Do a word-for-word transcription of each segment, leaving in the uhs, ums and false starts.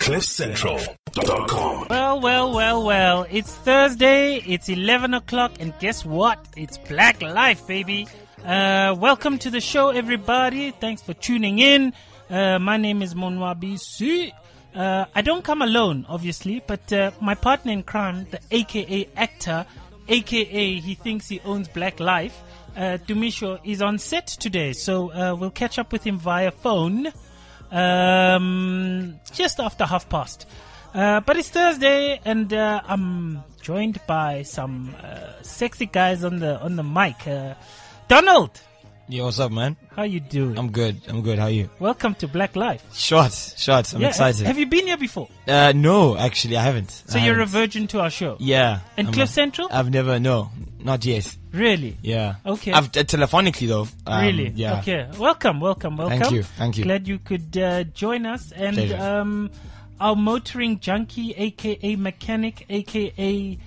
cliff central dot com. Well, well, well, well. It's Thursday, it's eleven o'clock, and guess what? It's Black Life, baby. Uh, welcome to the show, everybody. Thanks for tuning in. Uh, my name is Monwabi Si. Uh, I don't come alone, obviously, but uh, my partner in crime, the A K A actor, A K A he thinks he owns Black Life, uh, Dumisho, is on set today. So uh, we'll catch up with him via phone um, just after half past. Uh, but it's Thursday, and uh, I'm joined by some uh, sexy guys on the on the mic. Uh, Donald! Yo, what's up, man? How you doing? I'm good. I'm good. How are you? Welcome to Black Life. Short, short. I'm yeah, excited. Have you been here before? Uh, no, actually, I haven't. So I you're haven't. a virgin to our show? Yeah. And I'm Cliff a, Central? I've never, no, not yet. Really? Yeah. Okay. I've uh, telephonically though. Um, really? Yeah. Okay. Welcome, welcome, welcome. Thank you. Thank you. Glad you could uh, join us. And Pleasure. um, our motoring junkie, aka mechanic, aka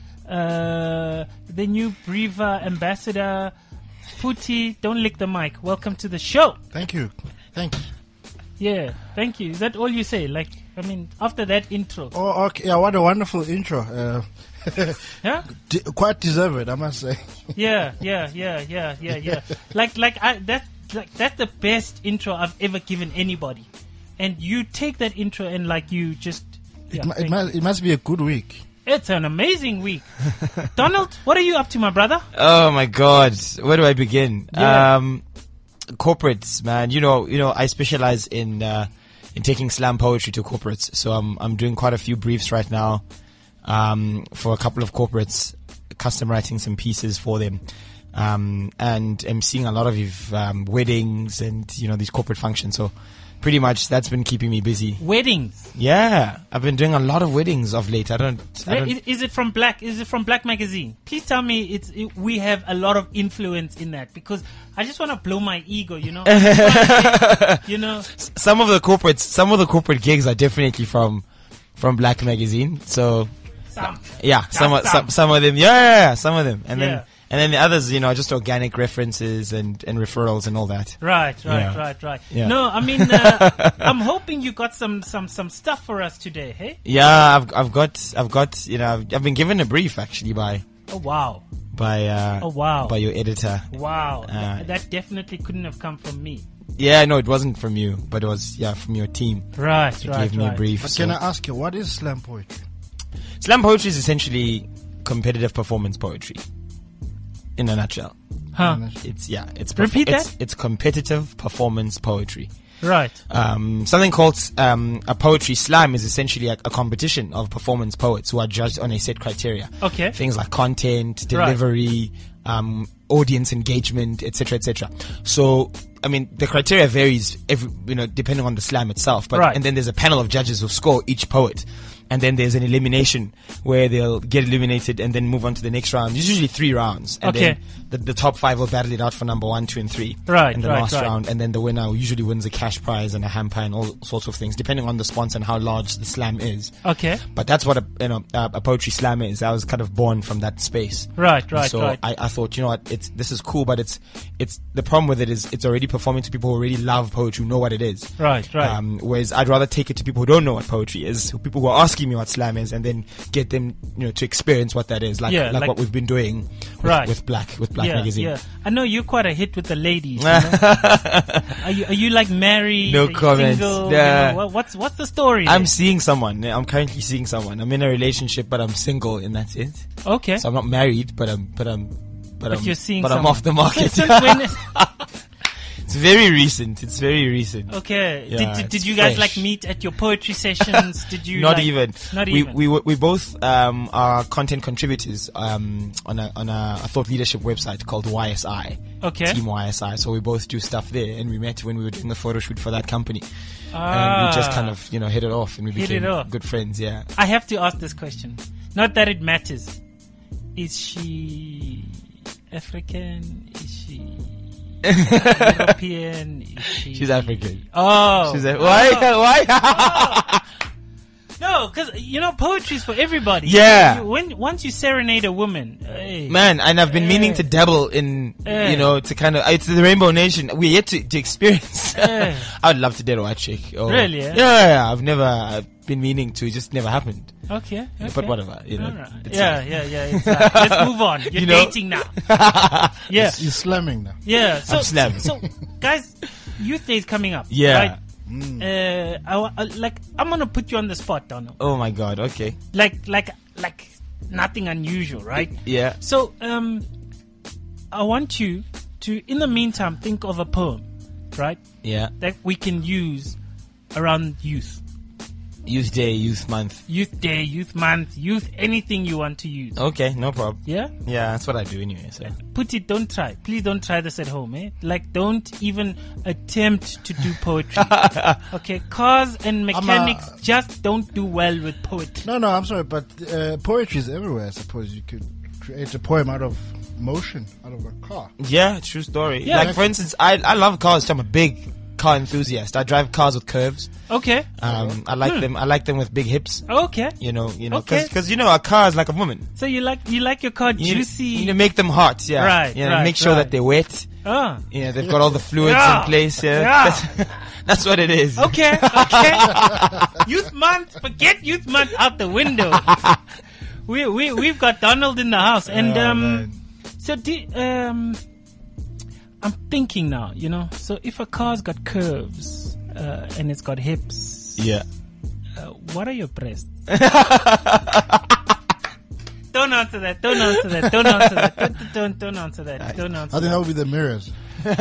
uh, the new Breeva ambassador, Puti. Don't lick the mic. Welcome to the show. Thank you. Thank you. Yeah, thank you. Is that all you say? Like, I mean, after that intro. Oh, okay. Yeah, what a wonderful intro. Uh, Yeah? d- quite deserved, I must say. Yeah, yeah, yeah, yeah, yeah, yeah. Like, like I, that's like that's the best intro I've ever given anybody. And you take that intro and like you just. Yeah, it, mu- it, thank must, it must be a good week. It's an amazing week. Donald, what are you up to, my brother? Oh my God, where do I begin? Yeah. Um, corporates, man. You know, you know, I specialize in uh, in taking slam poetry to corporates. So I'm I'm doing quite a few briefs right now. Um, for a couple of corporates, custom writing some pieces for them, um, and I'm seeing a lot of um, weddings and you know these corporate functions. So pretty much that's been keeping me busy. Weddings. Yeah, I've been doing a lot of weddings of late. I don't. I don't Is, is it from Black? Is it from Black Magazine? Please tell me it's it, we have a lot of influence in that because I just want to blow my ego. You know. You know. some of the corporates, some of the corporate gigs are definitely from from Black Magazine. So. Some. Yeah, some, of, some. some some of them. Yeah, yeah, yeah, some of them, and Yeah. then and then the others, you know, just organic references and, and referrals and all that. Right, right, Yeah. right, right. Yeah. No, I mean, uh, I'm hoping you got some, some, some stuff for us today. Hey. Yeah, I've I've got I've got you know I've, I've been given a brief actually by Oh wow. by uh, Oh wow. by your editor. Wow. Uh, Th- that definitely couldn't have come from me. Yeah, no, it wasn't from you, but it was yeah from your team. Right, You right, gave me right. a brief. But so- can I ask you, what is slam poetry? Slam poetry is essentially competitive performance poetry. In a nutshell, Huh. it's yeah, it's Repeat it's, that? it's competitive performance poetry. Right. Um, something called um, a poetry slam is essentially a, a competition of performance poets who are judged on a set criteria. Okay. Things like content, Right. delivery, um, audience engagement, et cetera, et cetera. So, I mean, the criteria varies every, you know, depending on the slam itself. But Right. and then there's a panel of judges who score each poet. And then there's an elimination where they'll get eliminated and then move on to the next round. There's usually three rounds. And Okay. then the, the top five will battle it out for number one, two, and three. Right, In the right, last right. round. And then the winner usually wins a cash prize and a hamper and all sorts of things, depending on the sponsor and how large the slam is. Okay. But that's what a, you know, a, a poetry slam is. I was kind of born from that space. Right, And right, so right. I, I thought, you know what, it's this is cool, but it's it's the problem with it is it's already performing to people who already love poetry, who know what it is. Right, right. Um, whereas I'd rather take it to people who don't know what poetry is, who- people who are asking me what slam is, and then get them, you know, to experience what that is, like Yeah, like, like- what we've been doing with, Right. with Black with Black yeah, Magazine. yeah. I know you're quite a hit with the ladies. You know? are you are you like married? No Are you comments. Single? Yeah. You know, what, what's what's the story? I'm there? seeing someone. I'm currently seeing someone. I'm in a relationship, but I'm single in that sense. Okay. So I'm not married, but I'm, but I'm, but, But I'm, you're seeing but I'm someone. off the market. Since when is- It's very recent. It's very recent. Okay. Yeah, did, did, did it's you guys fresh. like meet at your poetry sessions? Did you? Not like- even. Not we, even. We we we both um, are content contributors um, on a on a, a thought leadership website called Y S I. Okay. Team Y S I. So we both do stuff there, and we met when we were doing the photo shoot for that company, Ah. and we just kind of you know hit it off, and we Hit became it off. good friends. Yeah. I have to ask this question. Not that it matters. Is she African? Is she European? Is she... She's African. Oh. She's a, why? Oh. Why? No, No, because you know poetry is for everybody. Yeah. You, when once you serenade a woman, hey, Man, and I've been meaning Eh. to dabble in, Eh. you know, to kind of, it's the Rainbow Nation. We're yet to, to experience. Eh. I would love to date a white chick. Or, Really, eh? Yeah, yeah, yeah. I've never, I've been meaning to, it just never happened. okay, okay. But whatever, you know. All right. It's Yeah, yeah, yeah. It's, uh, let's move on. You're You know? dating now. Yeah, You're slamming now. yeah. So, I'm slamming. so, guys, Youth Day is coming up. Yeah. Right? Uh, I, wa- uh, like I'm gonna put you on the spot, Donald. Oh my God, okay. Like, like, like nothing unusual, right? Yeah. So, um, I want you to, in the meantime, think of a poem, right, Yeah. that we can use around youth. Youth Day, Youth Month. Youth Day, Youth Month, Youth, anything you want to use. Okay, no problem. Yeah? Yeah, that's what I do anyway, so. Put it, don't try. Please don't try this at home, eh? Like, don't even attempt to do poetry. Okay? Cars and mechanics just don't do well with poetry. No, no, I'm sorry, but uh, poetry is everywhere. I suppose you could create a poem out of motion, out of a car. Yeah, true story. Yeah. Like, for instance, I, I love cars, so I'm a big car enthusiast. I drive cars with curves. Okay? Um, I like them, I like them with big hips. Okay. You know, you know, Okay. because you know a car is like a woman. So you like you like your car You, juicy? you know, make them hot, yeah. Right, You know, right, make sure right. that they're wet. Ah. You know, they've got all the fluids Yeah, in place. Yeah, yeah. That's, that's what it is. Okay, okay. Youth month, forget youth month out the window. we we we've got Donald in the house, and Oh, um, man. so do, um, I'm thinking now, you know, so if a car's got curves uh, and it's got hips, Yeah. uh, what are your breasts? Don't answer that. Don't answer that. Don't answer that. Don't, don't, don't answer that. Don't answer I think that. that would be the mirrors.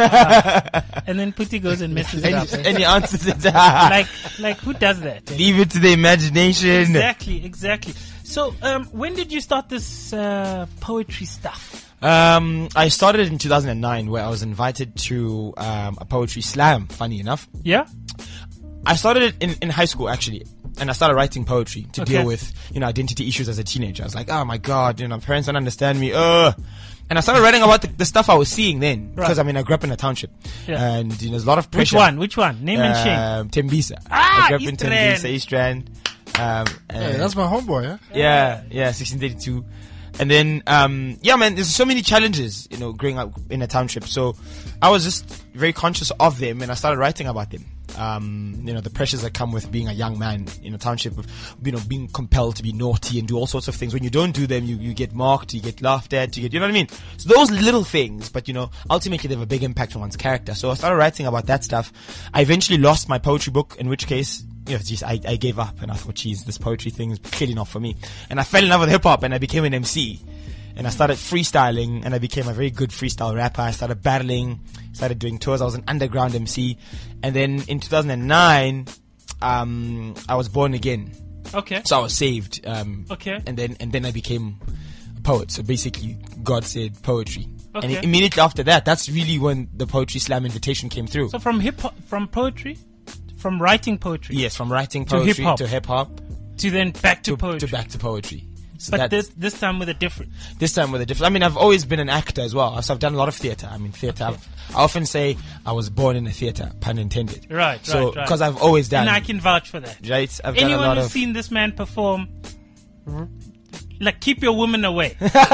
And then Putti goes and messes it Any, up. eh? any answers? Like, like who does that? Leave it to the imagination. Exactly, exactly. So, um, when did you start this uh, poetry stuff? Um, I started in two thousand nine, where I was invited to um, a poetry slam. Funny enough, Yeah. I started it in, in high school actually, and I started writing poetry to Okay. deal with, you know, identity issues as a teenager. I was like, oh my God, you know, parents don't understand me. Uh, and I started writing about the, the stuff I was seeing then, because Right. I mean, I grew up in a township, Yeah. and you know, there's a lot of Which pressure. one? Which one? Name and shame. Um, Tembisa. Ah, I grew up in East Rand. Tembisa, East Rand. Um, Hey, and- that's my homeboy, yeah? yeah, yeah, sixteen thirty-two. And then, um, yeah, man, there's so many challenges, you know, growing up in a township. So I was just very conscious of them, and I started writing about them. Um, you know, the pressures that come with being a young man in a township, of, you know, being compelled to be naughty and do all sorts of things. When you don't do them, you, you get mocked, you get laughed at, you get, you know what I mean? So those little things, but you know, ultimately they have a big impact on one's character. So I started writing about that stuff. I eventually lost my poetry book, in which case, you know, geez, I, I gave up and I thought, geez, this poetry thing is clearly not for me. And I fell in love with hip hop and I became an M C. And I started freestyling and I became a very good freestyle rapper. I started battling, started doing tours. I was an underground M C. And then in two thousand nine, um, I was born again. Okay. So I was saved. Um, Okay. And then, and then I became a poet. So basically, God said poetry. And Okay. immediately after that, that's really when the Poetry Slam invitation came through. So from hip hop, from poetry, from writing poetry, Yes, from writing To poetry hip-hop. to hip hop to then back to, to, poetry. to back to poetry. So but that's- this this time with a difference. This time with a different. I mean, I've always been an actor as well, so I've done a lot of theatre. I mean, theatre. I've, I often say I was born in a theatre, pun intended. Right, So right, right. because I've always done. And I can vouch for that. right. I've done a Anyone lot who's of. seen this man perform, r- like, keep your woman away.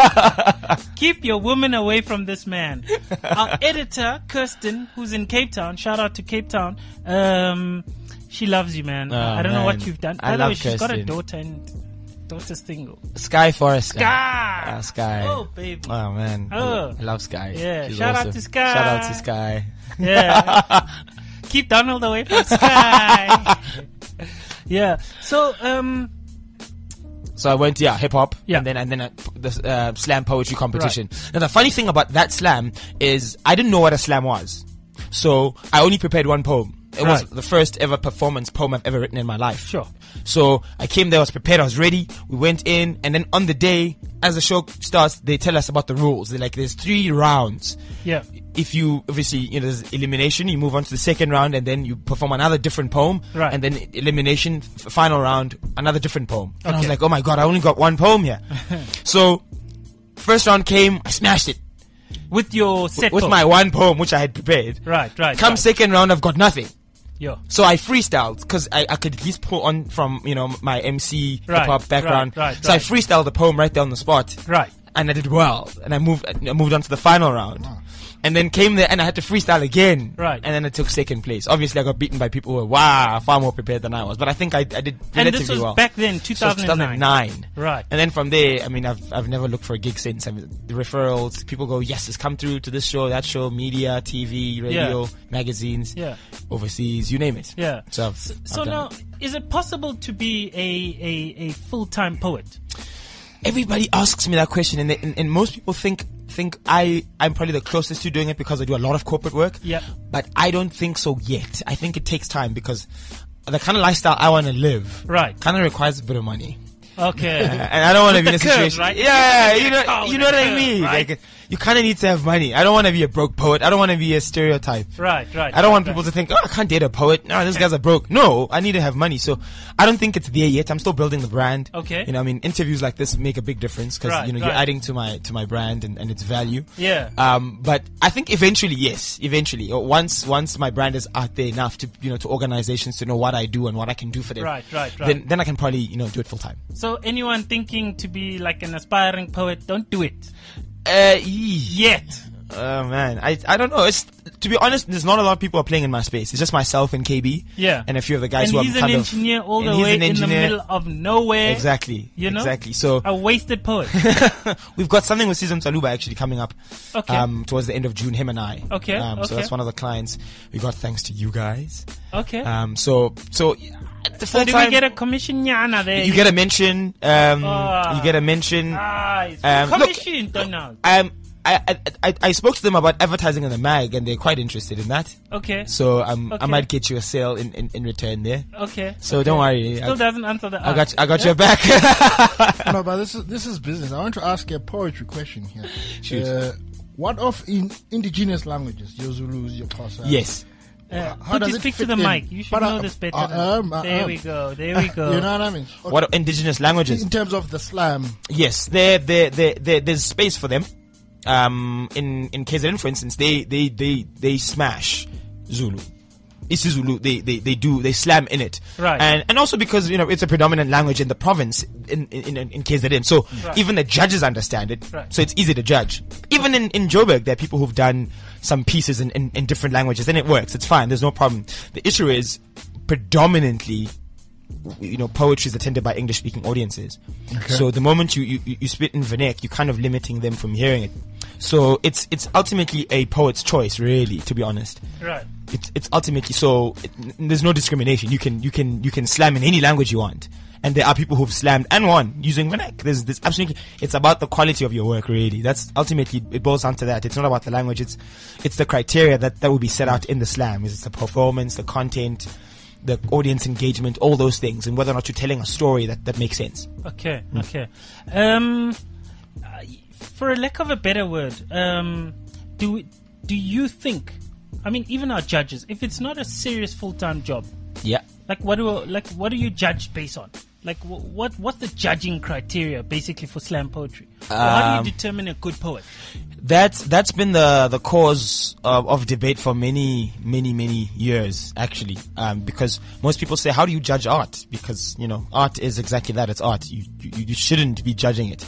Keep your woman away from this man. Our editor, Kirsten, who's in Cape Town, shout out to Cape Town. Um, she loves you, man. Oh, I don't know man. what you've done. I By the way, love she's got a Kirsten. daughter and daughter's single. Sky Forest. Sky! Ah, Sky. Oh, baby. Oh man. I Oh. lo- I love Sky. Yeah, She's shout out awesome. to Sky. Shout out to Sky. Yeah. Keep Donald away from Sky. Yeah. So, um, So I went, yeah, hip hop, Yeah. and then and then uh, the uh, slam poetry competition. Now the funny thing about that slam is I didn't know what a slam was, so I only prepared one poem. It was Right. the first ever performance poem I've ever written in my life. Sure. So I came there, I was prepared, I was ready. We went in, and then on the day, as the show starts, they tell us about the rules. They're like, there's three rounds. yeah. If you obviously, you know, there's elimination, you move on to the second round, and then you perform another different poem, Right. and then elimination, f- final round, another different poem. And I was Okay. like, oh my god, I only got one poem here. So, first round came, I smashed it With your set with poem. my one poem which I had prepared. Right, right. Come right. second round, I've got nothing. Yeah. So I freestyled because I, I could at least pull on from, you know, my M C Right, hip hop background. right, right, so I right. freestyled the poem right there on the spot. Right. And I did well. And I moved I moved on to the final round. And then came there and I had to freestyle again. Right. And then I took second place. Obviously, I got beaten by people who were wow, far more prepared than I was. But I think I, I did relatively And this was well. back then, two So it's thousand nine. two thousand nine. Right. And then from there, I mean, I've I've never looked for a gig since. I mean, the referrals, people go, yes, it's come through to this show, that show, media, T V, radio, Yeah. magazines, Yeah. overseas, you name it. Yeah. So, I've, So, I've so done now, it. is it possible to be a, a, a full-time poet? Everybody asks me that question, and, they, and and most people think think I I'm probably the closest to doing it because I do a lot of corporate work. Yeah. But I don't think so yet. I think it takes time because the kind of lifestyle I want to live, Right. kind of requires a bit of money. Okay. and I don't want to be in a the curve, situation. right? Yeah, you Oh, know, you the know what I curve, mean. right? Like, you kind of need to have money. I don't want to be a broke poet. I don't want to be a stereotype. Right, right. I don't want right, people right. to think, oh, I can't date a poet. No, this guy's a broke. No, I need to have money. So I don't think it's there yet. I'm still building the brand. Okay. You know, I mean, interviews like this make a big difference because Right, you know right. you're adding to my to my brand and, and its value. Yeah. Um, but I think eventually, yes, eventually, or once once my brand is out there enough to you know to organizations to know what I do and what I can do for them. Right, right, right. Then then I can probably you know do it full time. So anyone thinking to be like an aspiring poet, don't do it. Uh, yet. Yet. Oh man, I I don't know. It's to be honest, there's not a lot of people are playing in my space. It's just myself and K B. Yeah. And a few of the guys And who he's are an kind engineer of, all and the he's way an in the engineer. middle of nowhere. Exactly. You know? Exactly. So A wasted poet. we've got something with Season Saluba actually coming up. Okay. Um, towards the end of June, him and I. Okay, Um, so okay. that's one of the clients we got thanks to you guys. Okay. Um, so so yeah, the so full do time we get a commission yana there? you get a mention. Um, Ah. you get a mention. Ah, it's Um, look- commission, don't know. Um, I, I I I spoke to them about advertising in the mag, and they're quite interested in that. Okay. So um, I Okay. might get you a sale in, in, in return there. Okay. So okay. don't worry. Still I, doesn't answer the I ask. got I got Yeah? your back. No, but this is this is business. I want to ask you a poetry question here. Shoot. Uh, what of in indigenous languages? Your Zulus, your Xhosa. Yes. Uh, How could does you it speak to fit the in? mic? You should But, uh, know this better. uh, than- um, uh, there um. we go. There we go. You know what I mean? Okay. What indigenous languages? In terms of the slam, Yes, there, there, there, there, there's space for them. Um, in in K Z N, for instance, they they they they smash Zulu. isiZulu, they, they, they do, they slam in it. Right. And and also because, you know, it's a predominant language in the province in in, in, in K Z N. So Right. even the judges understand it. Right. So it's easy to judge. Even in, in Joburg, there are people who've done some pieces in, in, in different languages, and it works. It's fine. There's no problem. The issue is predominantly, you know, poetry is attended by English speaking audiences. So the moment you, you, you spit in vernac, you're kind of limiting them from hearing it. So it's it's ultimately a poet's choice, really, to be honest. Right. It's it's ultimately so it, n- there's no discrimination. You can you can you can slam in any language you want, and there are people who've slammed and won using vernac. There's there's absolutely it's about the quality of your work, really. That's ultimately it boils down to that. It's not about the language. It's it's the criteria that that will be set out in the slam. It's the performance, the content, the audience engagement, all those things, and whether or not you're telling a story that that makes sense. Okay. Okay. Um, uh, for a lack of a better word, um, do do you think? I mean, even our judges, if it's not a serious full-time job, Yeah. like what do like what do you judge based on? Like wh- what what's the judging criteria basically for slam poetry? Or how do Um, you determine a good poet? That's that's been the the cause of, of debate for many many many years, actually. Um, because most people say, how do you judge art? Because you know, art is exactly that. It's art. You you, you shouldn't be judging it.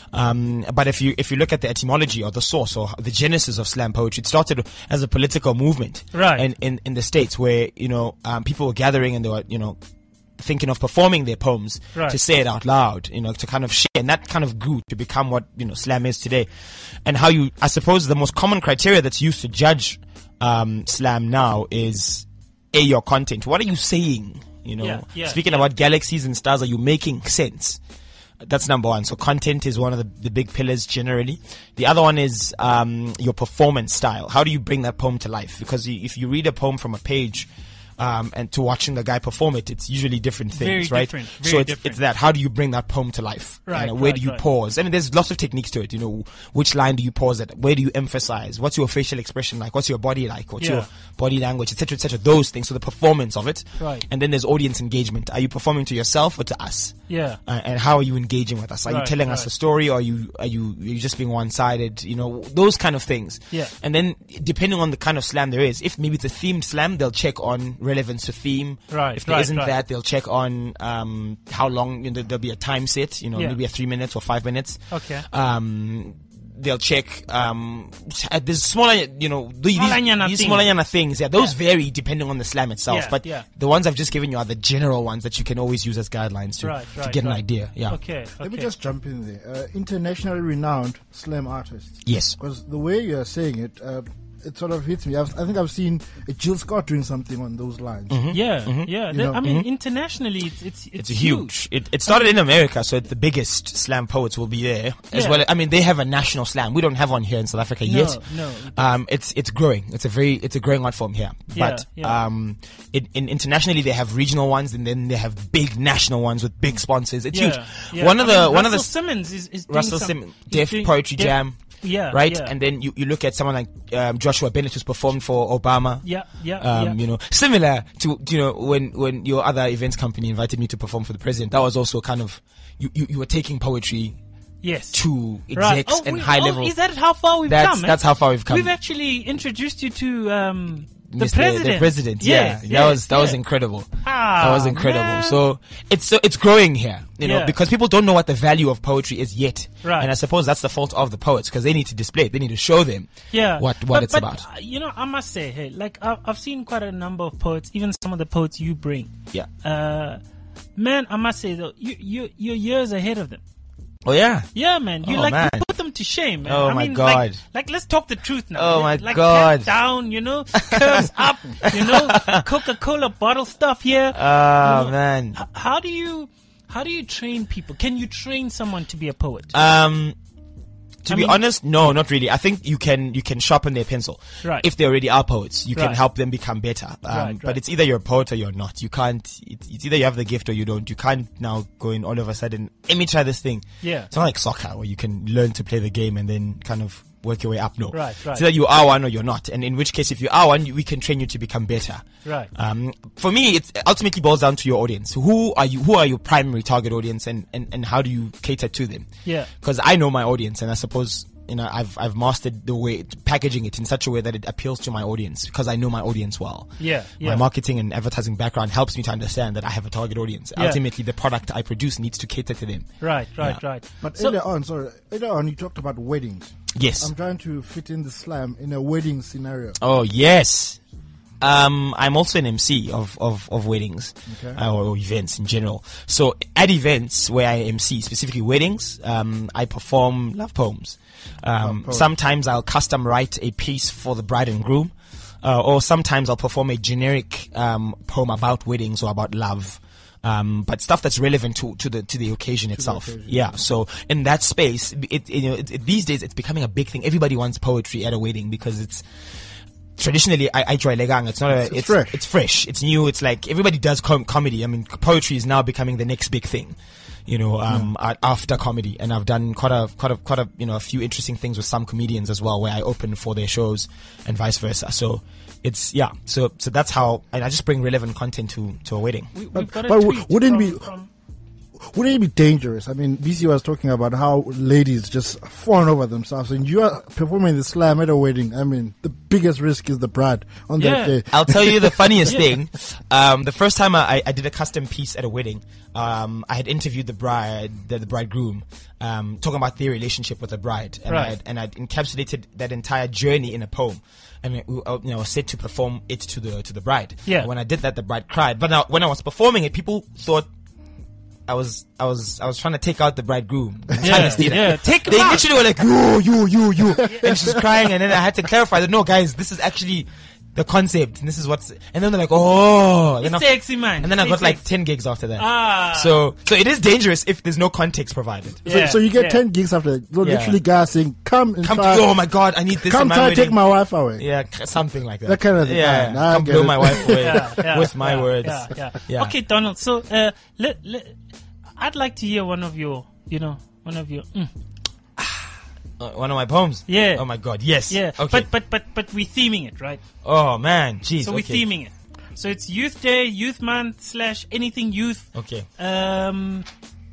Um, but if you if you look at the etymology or the source or the genesis of slam poetry, it started as a political movement, Right. In in, in the States, where you know um, people were gathering and they were you know thinking of performing their poems Right. to say it out loud, you know, to kind of share, and that kind of grew to become what you know slam is today. And how you, I suppose, the most common criteria that's used to judge um, slam now is a your content. What are you saying? You know, Yeah, yeah, speaking yeah. about galaxies and stars, are you making sense? That's number one. So content is one of the, the big pillars generally. The other one is um, your performance style. How do you bring that poem to life? Because you, if you read a poem from a page um, and to watching the guy perform it, it's usually different things, Very right? different, so very it's, different. it's that. How do you bring that poem to life? Right, You know, where right, do you right. pause? I mean, there's lots of techniques to it. You know, which line do you pause at? Where do you emphasize? What's your facial expression like? What's your body like? What's Yeah. your body language, et cetera, et cetera. Those things. So the performance of it. Right. And then there's audience engagement. Are you performing to yourself or to us? Yeah. Uh, and how are you engaging with us? Are you Right, telling us right. a story, or are you are you are you just being one-sided? You know, those kind of things. Yeah. And then depending on the kind of slam there is, if maybe it's a themed slam, they'll check on relevance to theme. Right, If there right, isn't right. that, they'll check on um, how long. You know, there'll be a time set. You know, Yeah. maybe a three minutes or five minutes. Okay. Um, they'll check. Um, uh, there's smaller, you know, the- Smalanyana these, these things. smalanyana things. Yeah, those Yeah. vary depending on the slam itself. Yeah, but yeah. the ones I've just given you are the general ones that you can always use as guidelines to, Right, to right, get an right. idea. Yeah. Okay. Let me okay. just jump in there. Uh, internationally renowned slam artists. Yes. Because the way you're saying it, uh, it sort of hits me. I've, I think I've seen uh, Jill Scott doing something on those lines. Yeah, yeah. You The- know, I mean, internationally, it's it's it's, It's huge. It, it started in America, so the biggest slam poets will be there as Yeah. well. I mean, they have a national slam. We don't have one here in South Africa No, yet. no. Um, it's it's growing. It's a very it's a growing art form here. Yeah, But yeah. um, it, in internationally they have regional ones, and then they have big national ones with big sponsors. It's Yeah, huge. yeah. One of I the mean, one of the Russell Simmons is, is doing Russell some- Simmons, he's Def doing- Poetry Def- Jam. Yeah, Right, yeah. and then you, you look at someone like um, Joshua Bennett, who's performed for Obama. Yeah, yeah, Um, yeah. You know, similar to you know when when your other events company invited me to perform for the president. That was also kind of you you, you were taking poetry Yes. to Right. execs Oh, and we- high oh, level. Is that how far we've That's come? eh? that's how far we've come. We've actually introduced you to um, the Mister president. The president, yeah, Yes, that yes, was that was yes. incredible. Ah, that was incredible. man. So it's so it's growing here, you know, Yeah. because people don't know what the value of poetry is yet. Right. And I suppose that's the fault of the poets because they need to display it. They need to show them Yeah. what what But- it's but, about. uh, You know, I must say, hey, like I've, I've seen quite a number of poets, even some of the poets you bring. Yeah. Uh, man, I must say though, you you you're years ahead of them. Oh yeah. Yeah, man. You Oh, like man. you put them to shame, man. Oh, I my mean, God. Like, like, let's talk the truth now. Oh, Yeah, my like, God. Hands down, you know, curves up, you know, Coca-Cola bottle stuff here. Oh You know, man. h- how do you how do you train people? Can you train someone to be a poet? Um, to I be mean- honest, no, not really. I think you can you can sharpen their pencil. Right. If they already are poets, you can Right. help them become better. Um, Right, But right. it's either you're a poet or you're not. You can't. It's, it's either you have the gift or you don't. You can't now go in all of a sudden. Let me try this thing. Yeah. It's not like soccer where you can learn to play the game and then kind of work your way up. No. Right, right. It's either you are one or you're not. And in which case, if you are one, we can train you to become better. Right. Um, for me, it ultimately boils down to your audience. Who are you? Who are your primary target audience, and, and, and how do you cater to them? Yeah. Because I know my audience, and I suppose you know I've I've mastered the way packaging it in such a way that it appeals to my audience because I know my audience well. Yeah, yeah. My marketing and advertising background helps me to understand that I have a target audience. Yeah. Ultimately, the product I produce needs to cater to them. Right, right, Yeah. right. But So- earlier on, sorry, earlier on you talked about weddings. Yes. I'm trying to fit in the slam in a wedding scenario. Oh yes. Um, I'm also an M C of, of, of weddings Okay. uh, or, or events in general. So at events where I M C, specifically weddings, um, I perform love poems. Um, Love poems. sometimes I'll custom write a piece for the bride and groom, uh, or sometimes I'll perform a generic um, poem about weddings or about love. Um, but stuff that's relevant to, to the to the occasion itself. occasion, yeah. So in that space, it, you know, it, it, these days it's becoming a big thing. Everybody wants poetry at a wedding because it's traditionally I, I try legang. It's not a, It's it's fresh. It's fresh. It's new. It's like everybody does com- comedy. I mean, poetry is now becoming the next big thing. You know, um, a- after comedy, and I've done quite a quite a quite a you know a few interesting things with some comedians as well, where I open for their shows and vice versa. So it's yeah. So so that's how, and I just bring relevant content to to a wedding. We, we've But- got a but w- tweet wouldn't from, it be- from Wouldn't it be dangerous? I mean, B C was talking about how ladies just fawn over themselves, and you are performing the slam at a wedding. I mean, the biggest risk is the bride on Yeah. that day. I'll tell you the funniest thing. Um, the first time I, I did a custom piece at a wedding, um, I had interviewed the bride, the, the bridegroom, um, talking about their relationship with the bride, and Right. I and I encapsulated that entire journey in a poem. And it, uh, you know, I was set to perform it to the to the bride. Yeah. When I did that, the bride cried. But now, when I was performing it, people thought I was I was I was trying to take out the bridegroom. I'm trying Yeah, to steal it. yeah, take him They out. literally were like, you, you, you, you, and she's crying, and then I had to clarify that no, guys, this is actually the concept, and this is what's. And then they're like, oh, It's then I- sexy, man. and then I It's got like sexy. ten gigs after that. Ah. So so it is dangerous if there's no context provided. So, Yeah, so you get yeah. ten gigs after that. So Yeah. literally guys saying, come and Come, try, oh my god, I need this. come in my try to wedding. take my wife away. Yeah, c- something like that. That kind of thing. Yeah, Ah, I come get blow it. my wife away Yeah, yeah, with my yeah, words. Yeah, yeah. Yeah. Okay, Donald. So, uh, let, let, I'd like to hear one of your, you know, one of your. Mm, Uh, one of my poems. Yeah. Oh my god. Yes. yeah. Okay. But but but but we're theming it, right? oh man. Jeez. So we're okay. theming it. So it's Youth Day, Youth Month slash anything youth. Okay. Um,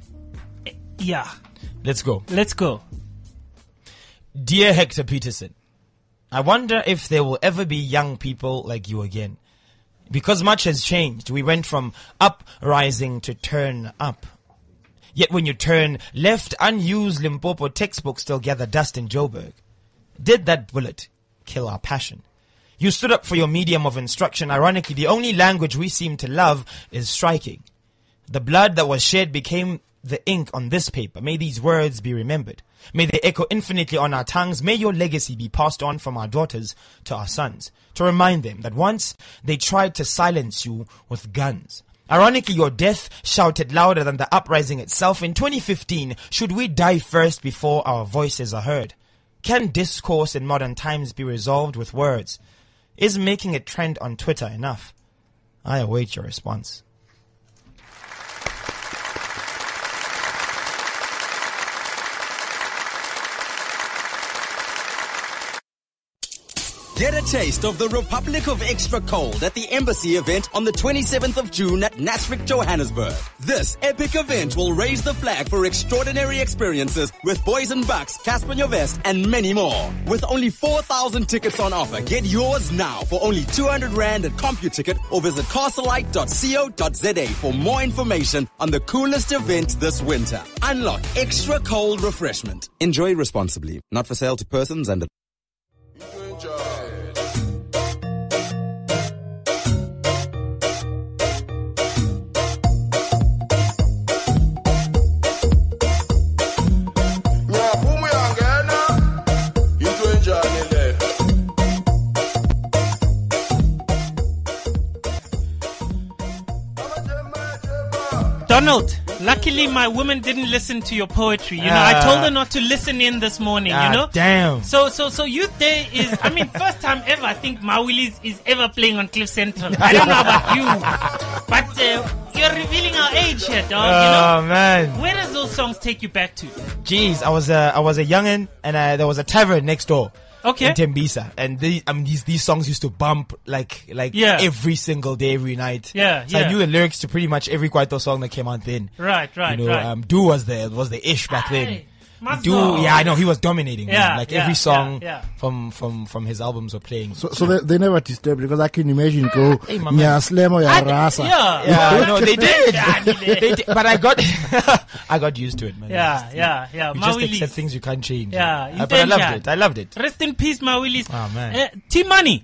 Yeah. Let's go. Let's go. Dear Hector Peterson, I wonder if there will ever be young people like you again. Because much has changed. We went from uprising to turn up. Yet when you turn left, unused Limpopo textbooks still gather dust in Joburg. Did that bullet kill our passion? You stood up for your medium of instruction. Ironically, the only language we seem to love is striking. The blood that was shed became the ink on this paper. May these words be remembered. May they echo infinitely on our tongues. May your legacy be passed on from our daughters to our sons, to remind them that once they tried to silence you with guns. Ironically, your death shouted louder than the uprising itself. In twenty fifteen, should we die first before our voices are heard? Can discourse in modern times be resolved with words? Is making it trend on Twitter enough? I await your response. Get a taste of the Republic of Extra Cold at the Embassy event on the twenty-seventh of June at Nasrec, Johannesburg. This epic event will raise the flag for extraordinary experiences with Boys and Bucks, Casper Nyovest, and many more. With only four thousand tickets on offer, get yours now for only two hundred rand at CompuTicket or visit castlelight dot co dot za for more information on the coolest event this winter. Unlock extra cold refreshment. Enjoy responsibly. Not for sale to persons under Donald, luckily my woman didn't listen to your poetry. You know, uh, I told her not to listen in this morning, uh, you know. Damn. So, so, so Youth Day is, I mean, first time ever I think Mawili is ever playing on Cliff Central. I don't know about you, but uh, you're revealing our age here, dog. Oh, you know? man. Where does those songs take you back to? Jeez, I was a, I was a youngin' and uh, there was a tavern next door. Okay. In Tembisa, and they, I mean, these these songs used to bump like like yeah. every single day, every night. Yeah, so yeah. I knew the lyrics to pretty much every Kwaito song that came out then. Right, right, you know, right. Um, Do was the was the ish back then. Aye. Do, yeah, I know he was dominating. Yeah, man. Like yeah, every song yeah, yeah. from from from his albums were playing. So, so they, they never disturbed because I can imagine go Hey, my man. Slemo ya rasa. Yeah, yeah, no, they did. they did. But I got I got used to it, man. Yeah, yeah, yeah. You just Mawili's. accept things you can't change. Yeah, Uh, but I loved intention. it. I loved it. Rest in peace, Mawili. Oh, man. Uh, Team Money.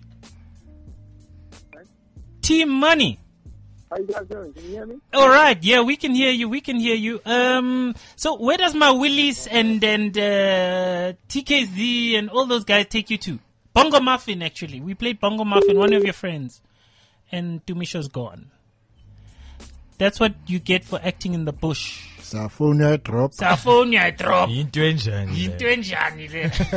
Team Money. How you guys doing? Can you hear me? All right, yeah, we can hear you. We can hear you. Um, so where does my Willis and and uh, T K Z and all those guys take you to? Bongo Muffin, actually. We played Bongo Muffin, one of your friends, and Tumisho's gone. That's what you get for acting in the bush. Safonia drop. Safonia drop. Into enjani. Into enjani.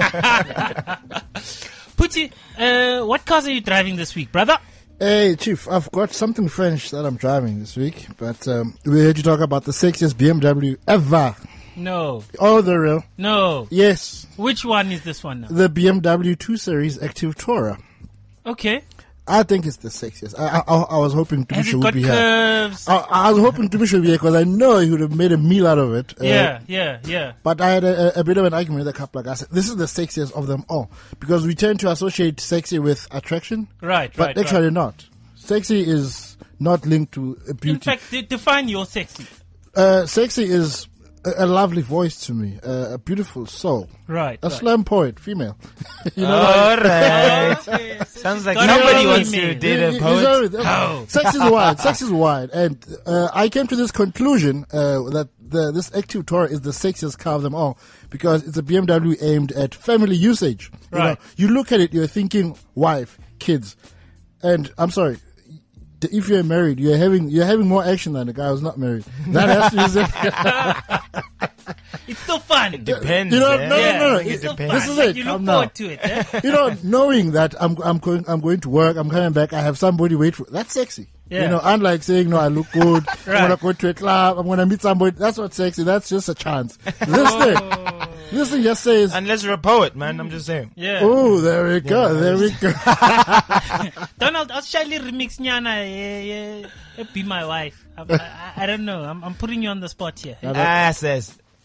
Puti, uh, what cars are you driving this week, brother? Hey, Chief, I've got something French that I'm driving this week, but um, we heard you talk about the sexiest B M W ever. No. Oh, the real? No. Yes. Which one is this one now? The B M W two Series Active Tourer. Okay. I think it's the sexiest. I I, I was hoping Has Tumisho it would got be here. curves? I, I was hoping Tumisho would be here because I know he would have made a meal out of it. Uh, Yeah, yeah, yeah. But I had a, a bit of an argument with a couple of guys. This is the sexiest of them all because we tend to associate sexy with attraction. Right, But right, actually right. not. Sexy is not linked to uh, beauty. In fact, de- define your sexy. Uh, sexy is a, a lovely voice to me, uh, a beautiful soul, Right. a right. slam poet, female. you know, All right. Okay. Sounds like Got somebody it. wants You to know date You- a you- poet. you know, How? Sex is wide. Sex is wide, and uh, I came to this conclusion uh, that the, this Active Tourer is the sexiest car of them all because it's a B M W aimed at family usage. You Right. know, you look at it, you're thinking wife, kids, and I'm sorry. If you're married, you're having you're having more action than a guy who's not married. That has to be said. It's still fun. Depends. You know, eh? no, Yeah, no, no. it's It- still depends. fun. This is Like, it. you look Come forward now. to it. Eh? You know, knowing that I'm I'm going I'm going to work, I'm coming back, I have somebody wait for that's sexy. Yeah. You know, unlike saying no, I look good, Right. I'm gonna go to a club, I'm gonna meet somebody. That's not sexy. That's just a chance. This thing, this thing just says, Unless you're a poet, man. I'm just saying. Yeah. oh, there we go, there we go. Donald, I'll surely remix Nyana. Yeah, yeah. Be my wife. I, I, I don't know. I'm, I'm putting you on the spot here. Ah, says.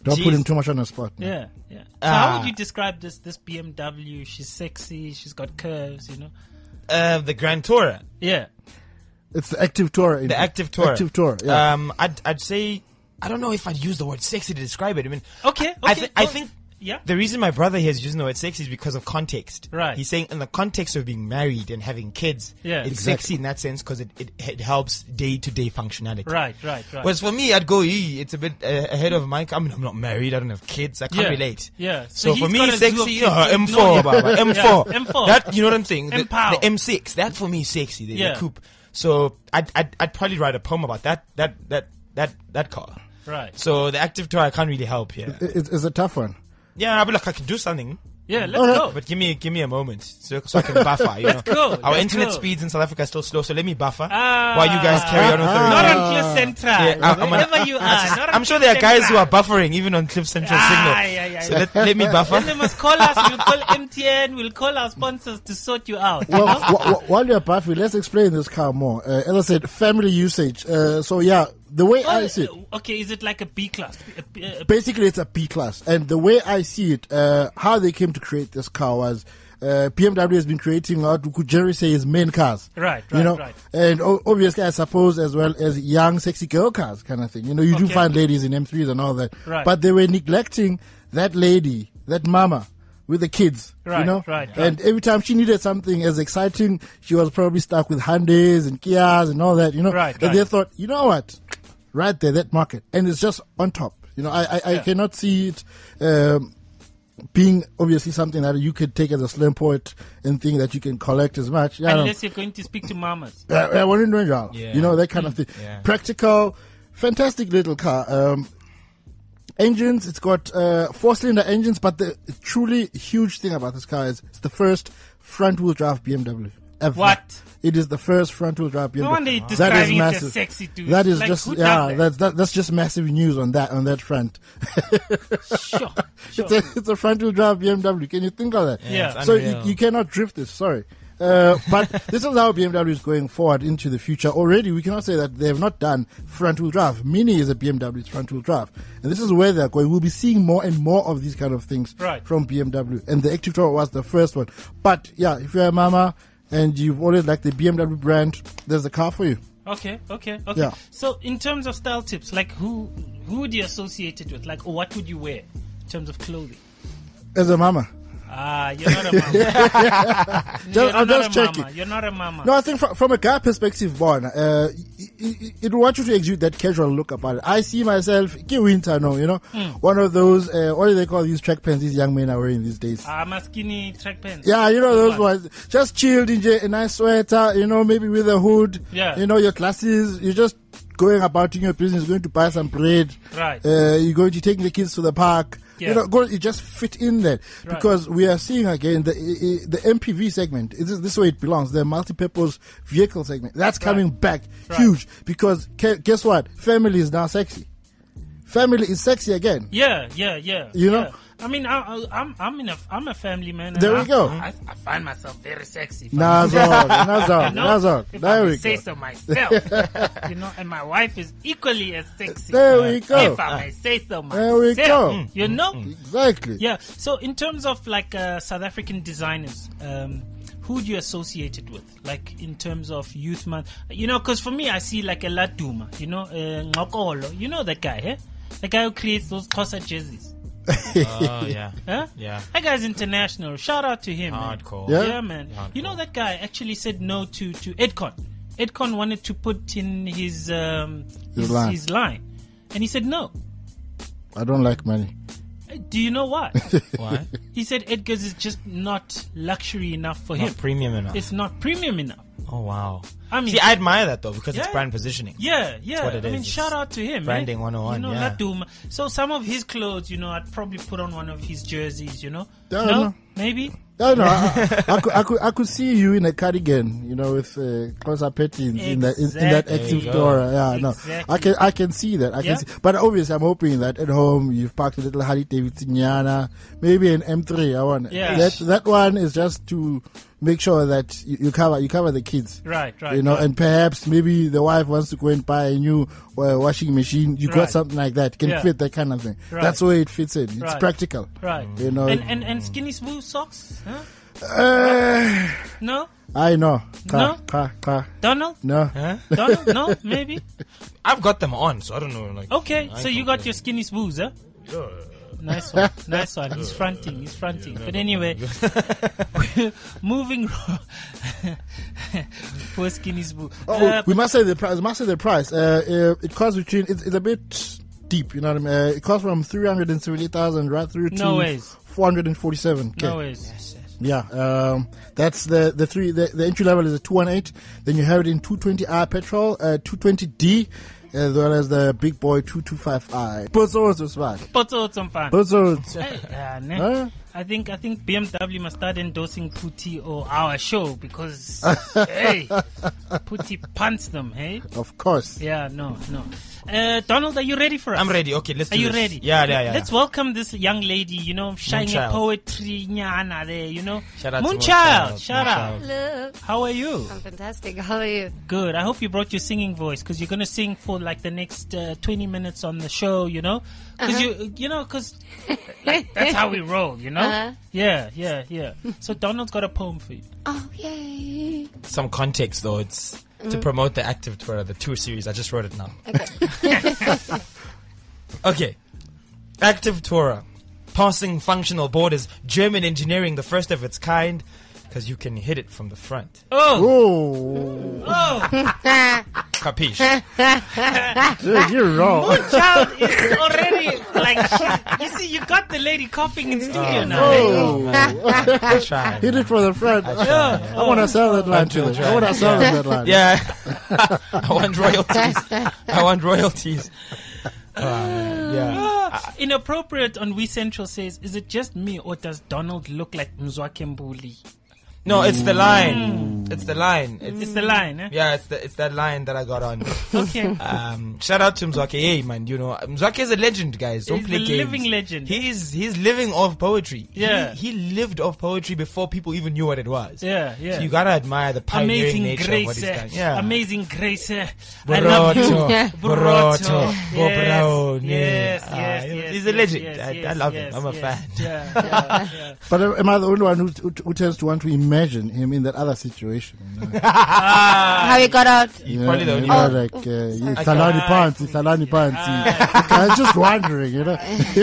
Don't Jeez. put him too much on the spot. man. Yeah, yeah. So Ah. how would you describe this this B M W? She's sexy. She's got curves. You know. Uh, the Grand Tourer, Yeah. It's the active tour. in the fact. active Tourer. Active tour. Yeah. Um, I'd I'd say I don't know if I'd use the word sexy to describe it. I mean, Okay. Okay. I, th- I go- think Yeah. the reason my brother here is using the word sexy is because of context. Right. He's saying in the context of being married and having kids, Yeah. it's Exactly. sexy in that sense because it, it it helps day to day functionality. Right. Right. Right. Whereas for me, I'd go, "Ee, it's a bit uh, ahead of my. I mean, I'm not married. I don't have kids. I can't Yeah. relate. Yeah. So, So for he's me, got a zoo of sexy, kids, uh, so M no, four, yeah. Baba, M four. Yeah, M four. That, you know what I'm saying? The, Empower. the M six, that for me is sexy, the, Yeah. the coupe. So I'd, I'd, I'd probably write a poem about that, that, that, that, that car. Right. So the active tour, I can't really help here. It- it's, it's a tough one. Yeah, I'll be like, I can do something. Yeah. Let's Alright. go. But give me, give me a moment, so, so I can buffer. You know, go, our let's internet go. speeds in South Africa are still slow, so let me buffer Ah. while you guys carry on with the Not review. on Cliff Central. Yeah, I- I'm Wherever on- you are. Not on I'm sure Cliff there are guys who Central. are buffering even on Cliff Central Ah, signal. yeah, yeah, So yeah. let, let me buffer. Then they must call us. We'll call M T N. We'll call our sponsors to sort you out. You Well, know? wh- wh- while you're buffing, let's explain this car more. Uh, as I said, family usage. Uh, so yeah, the way I see it, Oh, okay, is it like a B class? A- a- a- basically it's a B class. And the way I see it, uh, how they came to create this car was, uh, B M W has been creating what we could generally say is main cars. Right, You right, know, right. and o- obviously I suppose as well as young, sexy girl cars kind of thing. You know, you do Okay. find ladies in M threes and all that. Right. But they were neglecting that lady, that mama, with the kids. You Right, know? right, right. And every time she needed something as exciting, she was probably stuck with Hyundais and Kias and all that, you know. Right, and right. they thought, you know what? Right there, that market. And it's just on top. You know, I, I, I Yeah. cannot see it um, being obviously something that you could take as a slim poet and think that you can collect as much. Yeah, I don't- Unless you're going to speak to mamas. uh, uh, what are you doing, Joel? Yeah. You know, that kind of thing. Yeah. Practical, fantastic little car. Um, engines, it's got uh, four-cylinder engines, but the truly huge thing about this car is it's the first front-wheel drive B M W ever. What? It is the first front-wheel drive B M W. No wonder you're That is describing it as massive. sexy, dude. That is Like, just who does yeah. that? That's that, that's just massive news on that on that front. Sure. sure. It's a it's a front-wheel drive B M W. Can you think of that? Yeah. it's So you, unreal. you cannot drift this. Sorry. Uh, but this is how B M W is going forward into the future. Already, we cannot say that they have not done front-wheel drive. Mini is a B M W's front-wheel drive, and this is where they're going. We'll be seeing more and more of these kind of things Right. from B M W. And the Active Tourer was the first one. But yeah, if you're a mama and you've always liked the B M W brand, there's the car for you. Okay, okay, okay. Yeah. So, in terms of style tips, like who who would you associate it with? Like, or what would you wear in terms of clothing? As a mama. Ah, you're not a mama. you're I'm not just a checking. mama. You're not a mama. No, I think from, from a guy perspective, Bon, uh, it, it, it will want you to exude that casual look about it. I see myself, ke winter, no, you know, one of those, uh, what do they call these track pants these young men are wearing these days? I'm a skinny track pants. Yeah, you know those What? ones. Just chilled in a nice sweater, you know, maybe with a hood. Yeah. You know, your glasses, you're just going about in your business, going to buy some bread. Right. Uh, you're going to take the kids to the park. Yeah. You know, go, you just fit in there. Right. Because we are seeing again the uh, the M P V segment. This is this is where it belongs. The multi-purpose vehicle segment. That's coming back Right. huge. Because ca- guess what? Family is now sexy. Family is sexy again. Yeah, yeah, yeah. You know? yeah. I mean, I, I, I'm I'm in a I'm a family man. and There we I- go. I, I find myself very sexy. Nazar, Nazar, You know, Nazar. if There I we may say go. so myself, you know, and my wife is equally as sexy. There we go. If I may say so myself, There we go. you know. Exactly. Yeah. So in terms of like uh, South African designers, um, who do you associate it with? Like in terms of youth man, you know, because for me, I see like a Laduma, you know, uh, Ngokolo, you know that guy, eh? The guy who creates those Xhosa jerseys. Oh, yeah. Huh? Yeah. That guy's international. Shout out to him. man. Hardcore. Yeah? Yeah, man. You know that guy actually said no to to Edcon. Edcon wanted to put in his um His his, line. his line, and he said no. I don't like money. Do you know why? Why? He said Edgar's is just not luxury enough for him. Not premium enough. It's not premium enough. Oh, wow. I mean, See, I admire that though because Yeah. it's brand positioning. yeah, yeah. what it I mean, is. shout out to him. Branding eh? one oh one, You know, yeah. Laduma. So some of his clothes, you know, I'd probably put on one of his jerseys. You know, Yeah, no, no. maybe. I know. I, I, could, I could I could see you in a cardigan, you know, with uh, closer pettings in that in, in that Exactly. active There you door. go. Yeah, no, Exactly. I can I can see that. I Yeah. can see, but obviously I'm hoping that at home you've parked a little Harley Davidson, maybe an M three. I want Yeah. that. That one is just to make sure that you, you cover you cover the kids. Right, right. You know, right. and perhaps maybe the wife wants to go and buy a new uh, washing machine. You Right. got something like that, can Yeah. fit that kind of thing. Right. That's where it fits in. It's Right. practical. Right. You know. And, and, and skinny smooth socks? Huh? Uh, No? I know. Ka, No? ka, ka. Donald? No. Huh? Donald? No? Maybe? I've got them on, so I don't know. Like, Okay, I so you don't got know. your skinny smooths, huh? Nice one, nice one. He's fronting, he's fronting. But anyway, moving. Poor skinny smooth. Oh, Uh, we must say the price. Must say the price. Uh, uh, it costs between. It's, it's a bit deep. You know what I mean? Uh, it costs from three hundred and seventy thousand right through to No ways. four hundred and forty-seven. no ways. Yeah, um, that's the the three. The, the entry level is a two eighteen. Then you have it in two twenty i petrol, uh, two twenty D, as well as the big boy two twenty-five i. Potso was smart. Potso some fun. Potso. Hey, yeah, ne? Huh? I think I think B M W must start endorsing Putty or our show because hey, Putty punts them. Hey, Of course. yeah, no, no. Uh, Donald, are you ready for us? I'm ready. Okay, let's Are do you this. ready? Yeah, yeah, yeah. Let's welcome this young lady, you know, shining Moonchild. poetry nyana there, you know. Shout out to Moonchild, Moonchild. shout out. Hello. How are you? I'm fantastic. How are you? Good. I hope you brought your singing voice because you're going to sing for like the next uh, twenty minutes on the show, you know? Because you, you know, because like, that's how we roll, you know? Uh-huh. Yeah, yeah, yeah. So Donald's got a poem for you. Oh, yay. Some context though. It's to promote the Active Tour, the tour series. I just wrote it now. Okay. Okay. Active Tourer. Passing functional borders. German engineering, the first of its kind. Because you can hit it from the front. Oh, Oh, oh, Capiche? dude, you're wrong. child is already like, she, you see, you got the lady coughing in studio now. Oh, I tried. hit it for the front. I tried. I want to sell that line to them. I want to sell them that line. Yeah. I want royalties. I want royalties. Oh, man. Yeah. Ah, Inappropriate on We Central says, is it just me or does Donald look like Mzwake Mbuli? No, it's the line. It's the line. It's, It's the line, eh? yeah, it's the it's that line that I got on. Okay. Um, shout out to Mzwake. Hey, man, you know Mzwake is a legend, guys. Don't He's play a games. living legend. He's he's living off poetry. Yeah. he, he lived off poetry before people even knew what it was. Yeah, yeah. So you gotta admire the pioneering Amazing nature of what grace, he's eh? done. Yeah. Amazing grace. eh? I love you. Boroto, Boroto, Yes, Bob Brown. yes, Ah, yes, you know, yes, He's a yes, legend. yes, I, I yes, love yes, him. I'm a yes. fan. Yeah, yeah, yeah. But uh, am I the only one who, who, who tends to want to imagine him in that other situation? You know? How you got out? You're probably the only you know, one. like, uh, you- I Salani can't- pants, Salani pants. I was just wondering, you know.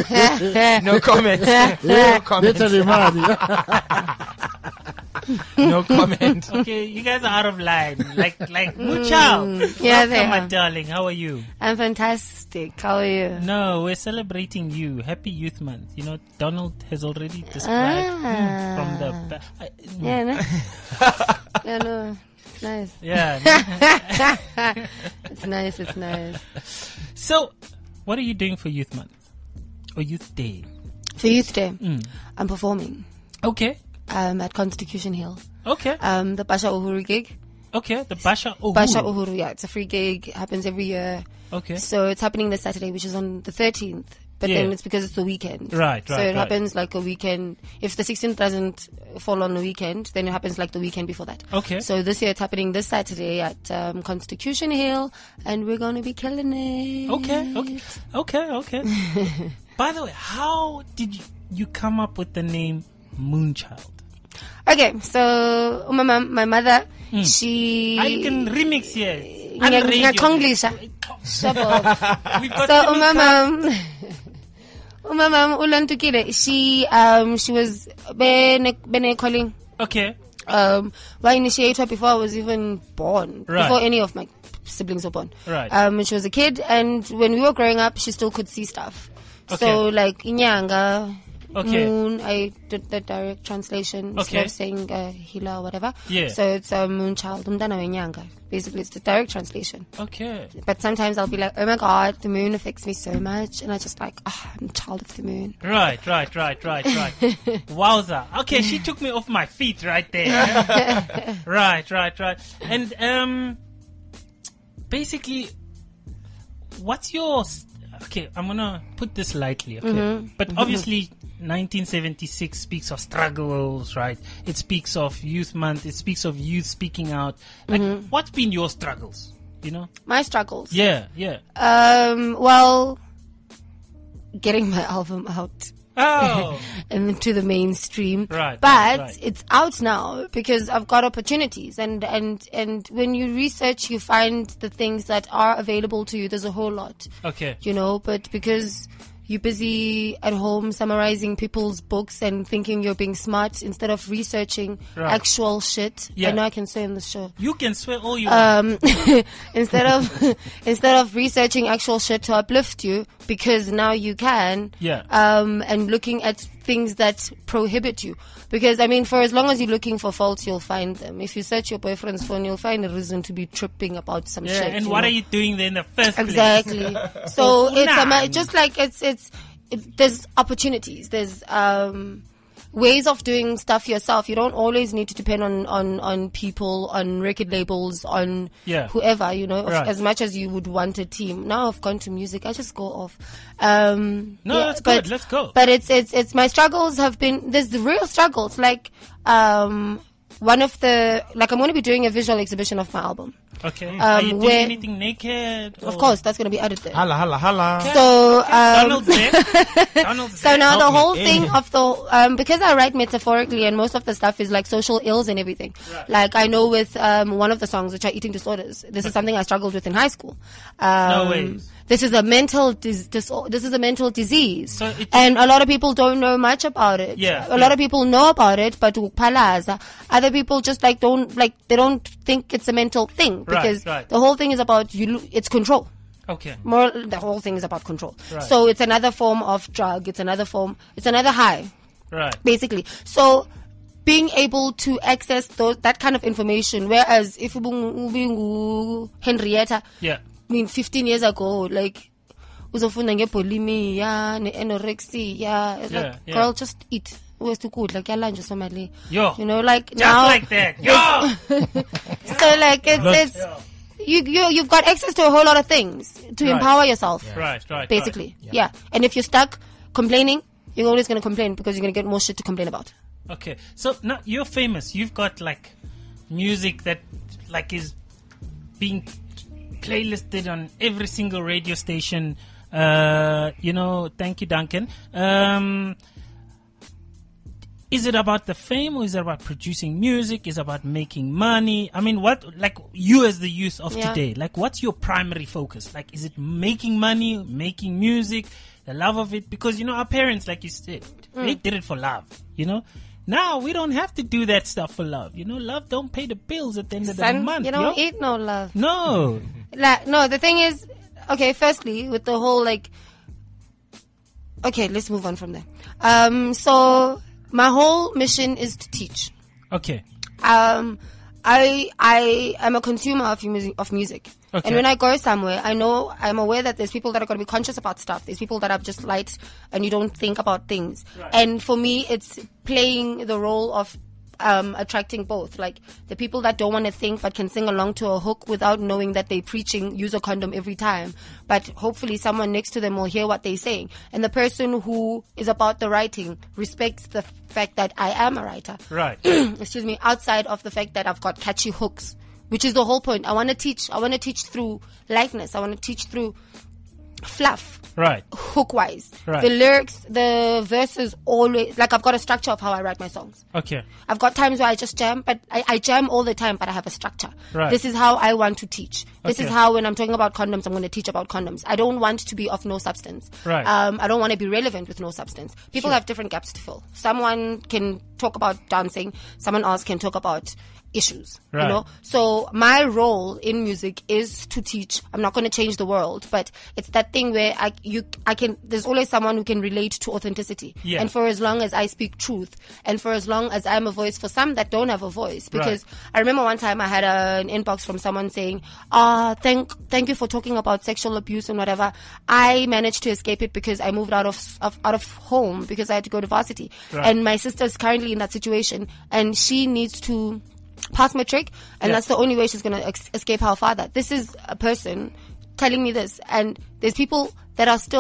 No comment. No comment. Literally, man. No comment. Okay, you guys are out of line. Like, like, Muchal. Yeah, they Welcome, my are. darling. How are you? I'm fantastic. How are you? No, we're celebrating you. Happy Youth Month. You know, Donald has already described Ah. from the. Ba- I, Yeah, no? yeah, no. It's nice. yeah. It's nice. It's nice. So, what are you doing for Youth Month or Youth Day? For Youth Day, Mm. I'm performing Okay. um, at Constitution Hill. Okay. Um, the Basha Uhuru gig. Okay. The Basha Uhuru. Basha Uhuru, yeah. It's a free gig. Happens every year. Okay. So it's happening this Saturday, which is on the thirteenth. But Yeah. then it's because it's the weekend. Right, So right, it right. happens like a weekend. If the sixteenth doesn't fall on the weekend, then it happens like the weekend before that. Okay. So this year it's happening this Saturday at um, Constitution Hill, and we're going to be killing it. Okay, okay, okay, okay. By the way, how did you, you come up with the name Moonchild? Okay, so my mom, my mother, she. Ah, you can remix here. Ngiya- On radio. ngiyaxhonglisha. Shabo. We've got So Timmy umama umama ulantukile, she um she was bene bene calling Ka- Okay. um why initiate her before I was even born, Right. before any of my siblings were born. Right. Um when she was a kid, and when we were growing up, she still could see stuff. Okay. So like inyanga, Okay. moon, I did the direct translation instead Okay. of saying uh, healer or whatever. Yeah. So it's a moon child, umntana wenyanga. Basically, it's the direct translation. Okay. But sometimes I'll be like, oh my god, the moon affects me so much, and I just like, ah, I'm a child of the moon. Right, right, right, right, right. Wowza. Okay, she took me off my feet right there. right, right, right. And um, basically, what's your? s- Okay, I'm gonna put this lightly. Okay, Mm-hmm. but obviously, nineteen seventy-six speaks of struggles, right? It speaks of Youth Month. It speaks of youth speaking out. Like, Mm-hmm. what's been your struggles? You know? My struggles. Yeah, yeah. Um. Well, getting my album out Oh, and into the mainstream. Right, But right, right. it's out now because I've got opportunities, and and and when you research, you find the things that are available to you. There's a whole lot. okay. You know, but because you're busy at home summarizing people's books and thinking you're being smart instead of researching Right. actual shit. Yeah. I know I can say on the show. You can swear all you want. Um, instead of instead of researching actual shit to uplift you, because now you can. Yeah. Um, and looking at things that prohibit you, because I mean, for as long as you're looking for faults, you'll find them. If you search your boyfriend's phone, you'll find a reason to be tripping about some Yeah, shit. and you what know? are you doing there in the first place? Exactly. So it's a ma- Nah. just like it's it's it, there's opportunities. There's um ways of doing stuff yourself. You don't always need to depend on on on people, on record labels, on Yeah. whoever, you know, Right. as much as you would want a team. Now I've gone to music, I just go off. Um No, yeah, that's but, good. Let's go. But it's it's it's my struggles have been there's the real struggles. Like um one of the like I'm going to be doing a visual exhibition of my album. Okay. are you doing where- anything naked? Of or- course, that's going to be added there. Hala, hala, hala. So, um, Donald's there. Donald's so there. now the Help me. whole thing of the um, because I write metaphorically, and most of the stuff is like social ills and everything. Like I know with um, one of the songs, which are eating disorders. This is something I struggled with in high school. Um, No ways. This is a mental dis- dis- this is a mental disease, So it- and a lot of people don't know much about it. Yeah, a lot yeah. of people know about it, but palaza. Other people just like don't like they don't think it's a mental thing Right, because right. the whole thing is about you. lo- It's control. Okay. More, the whole thing is about control. Right. So it's another form of drug. It's another form. It's another high, Right. basically. So being able to access those that kind of information, whereas if ubungu- ubungu Henrietta, Yeah. I mean, fifteen years ago, like, uzofunda ngebulimia, ne-anorexia, it's Yeah, like, yeah. girl, just eat. Where's the good? Like, yalanje somali. Yo. You know, like Just now. like that. Yo. So like it's it's you you you've got access to a whole lot of things to Right. empower yourself. Right, right. Basically, Yeah. yeah. And if you're stuck complaining, you're always going to complain because you're going to get more shit to complain about. Right. Okay. So now you're famous. You've got like music that like is being playlisted on every single radio station. Uh, you know, thank you, Duncan. Um, is it about the fame, or is it about producing music? Is it about making money? I mean, what, like, you as the youth of Yeah. today, like, what's your primary focus? Like, is it making money, making music, the love of it? Because, you know, our parents, like you said, they did it for love, you know? Now, we don't have to do that stuff for love, you know? Love don't pay the bills at the end of the Son, month, you don't yo. eat no love. No. Like, no, the thing is, okay, firstly, with the whole, like, okay, let's move on from there. Um, so, my whole mission is to teach. Okay. Um, I I am a consumer of music. Of music. Okay. And when I go somewhere, I know I'm aware that there's people that are going to be conscious about stuff. There's people that are just light and you don't think about things. And for me, it's playing the role of um, attracting both. Like the people that don't want to think but can sing along to a hook without knowing that they're preaching use a condom every time. But hopefully someone next to them will hear what they're saying. And the person who is about the writing respects the fact that I am a writer. Right. Excuse me, outside of the fact that I've got catchy hooks, which is the whole point. I want to teach. I want to teach through lightness. I want to teach through fluff, Right. hook wise. Right. The lyrics, the verses, always like I've got a structure of how I write my songs. Okay. I've got times where I just jam, but I, I jam all the time, but I have a structure. Right. This is how I want to teach. This Okay. is how when I'm talking about condoms, I'm going to teach about condoms. I don't want to be of no substance. Right. Um, I don't want to be relevant with no substance. People have different gaps to fill. Someone can talk about dancing. Someone else can talk about issues. Right. You know. So my role in music is to teach. I'm not going to change the world, but it's that thing where I you I can. There's always someone who can relate to authenticity. Yeah. And for as long as I speak truth, and for as long as I'm a voice for some that don't have a voice, because I remember one time I had a, an inbox from someone saying, "Ah, thank thank you for talking about sexual abuse and whatever. I managed to escape it because I moved out of, of out of home because I had to go to varsity, Right. and my sister's currently in that situation, and she needs to." Pass matric, and Yeah. that's the only way she's going to ex- escape her father. This is a person telling me this, and there's people that are still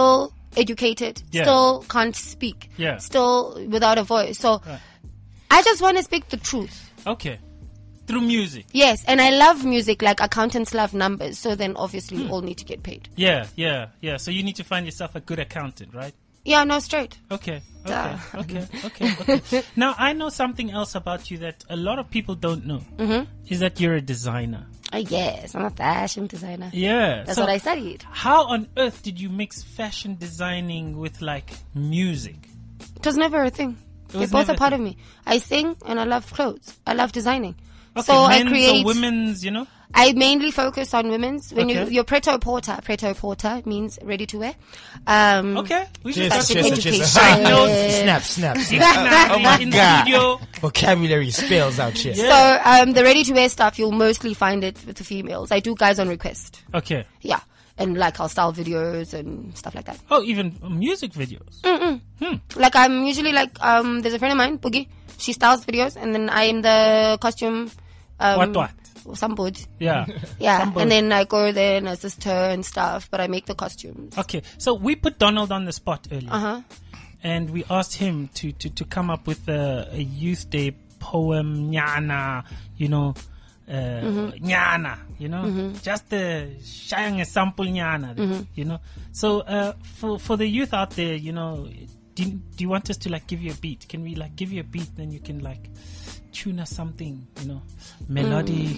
educated, Yeah. still can't speak, Yeah. still without a voice. So Right. I just want to speak the truth. Okay. Through music. Yes, and I love music like accountants love numbers. So then obviously Hmm. we all need to get paid. Yeah, yeah, yeah. So you need to find yourself a good accountant, right? Yeah, no, straight. Okay, okay, Duh. okay, okay, okay. Now, I know something else about you that a lot of people don't know. Mm-hmm. Is that you're a designer. Uh, yes, I'm a fashion designer. Yeah. That's so what I studied. How on earth did you mix fashion designing with, like, music? It was never a thing. They was both never are a part thing. of me. I sing and I love clothes. I love designing. Okay, so I men's create. or women's, you know? I mainly focus on women's. When you Okay. you're preto porter, preto porter means ready to wear. Um, Okay. We Cheers, just Fashion cheers, education. cheers. Side notes. Snap, snap, snap. Dictionary Oh my in God. studio. Vocabulary spells out here. So um, the ready to wear stuff, you'll mostly find it with the females. I do guys on request. Okay. Yeah, and like I'll style videos and stuff like that. Oh, even music videos. Like I'm usually like um, there's a friend of mine, Boogie. She styles videos, and then I am the costume. Um, What, what? Some board. Yeah. Yeah, Some and then I go there and assist her and stuff, but I make the costumes. Okay. So we put Donald on the spot earlier. Uh huh. And we asked him to, to, to come up with a, a Youth Day poem, Nyana, you know, uh, Mm-hmm. Nyana, you know, just the showing a sample Nyana, Mm-hmm. you know. So uh, for for the youth out there, you know, do, do you want us to like give you a beat? Can we like give you a beat, then you can like tune us something, you know, melodic?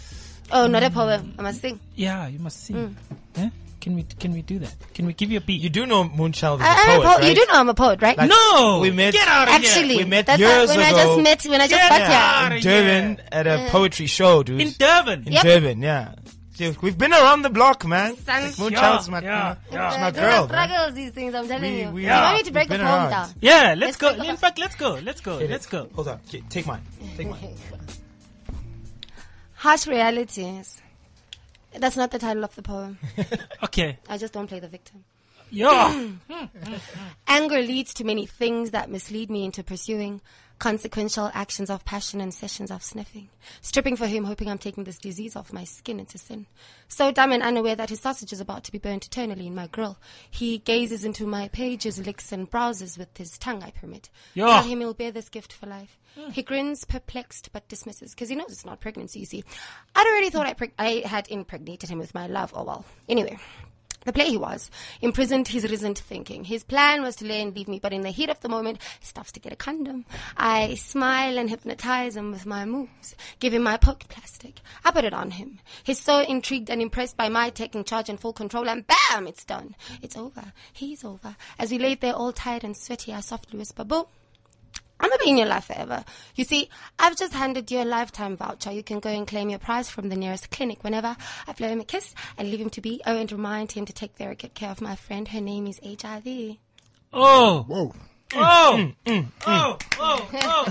Oh, not a poem. I must sing. Yeah, you must sing. Mm. Eh? Can we can we do that? Can we give you a beat? You do know Moonchild is a I, I'm a poet, poet. right? You do know I'm a poet, right? Like, no, we met- get out of Actually, We met that's years when I ago. just met when I just Get got out. here. in Durban at a poetry show, dude. here in Durban. In Yep. Durban, yeah. Dude, we've been around the block, man. Thank Like, you. Moonchild's my, Yeah, yeah. she's my Uh, girl, do man. struggles these things. I'm telling We- you. we- you yeah. want me to break We've the been poem around. down? Yeah, let's Let's go. take a In look. fact, let's go. Let's go. Let's go. Hold on. Okay, take mine. Take mine. Harsh realities. That's not the title of the poem. Okay. I just don't play the victim. Yeah. Anger leads to many things that mislead me into pursuing consequential actions of passion and sessions of sniffing. Stripping for him, hoping I'm taking this disease off my skin into sin. So dumb and unaware that his sausage is about to be burnt eternally in my grill. He gazes into my pages, licks and browses with his tongue I permit. Yeah. Tell him he'll bear this gift for life. He grins, perplexed, but dismisses, because he knows it's not pregnancy, you see. I'd already thought I, preg- I had impregnated him with my love. Oh well. Anyway. The play he was, imprisoned his recent thinking. His plan was to lay and leave me, but in the heat of the moment, he stops to get a condom. I smile and hypnotize him with my moves, give him my poke plastic. I put it on him. He's so intrigued and impressed by my taking charge and full control, and bam, it's done. It's over. He's over. As we laid there all tired and sweaty, I softly whisper, boom. I'm gonna be in your life forever. You see, I've just handed you a lifetime voucher. You can go and claim your prize from the nearest clinic whenever. I blow him a kiss and leave him to be. Oh, and remind him to take very good care of my friend. Her name is H I V. Oh. Whoa. Oh. Oh. Oh. Oh.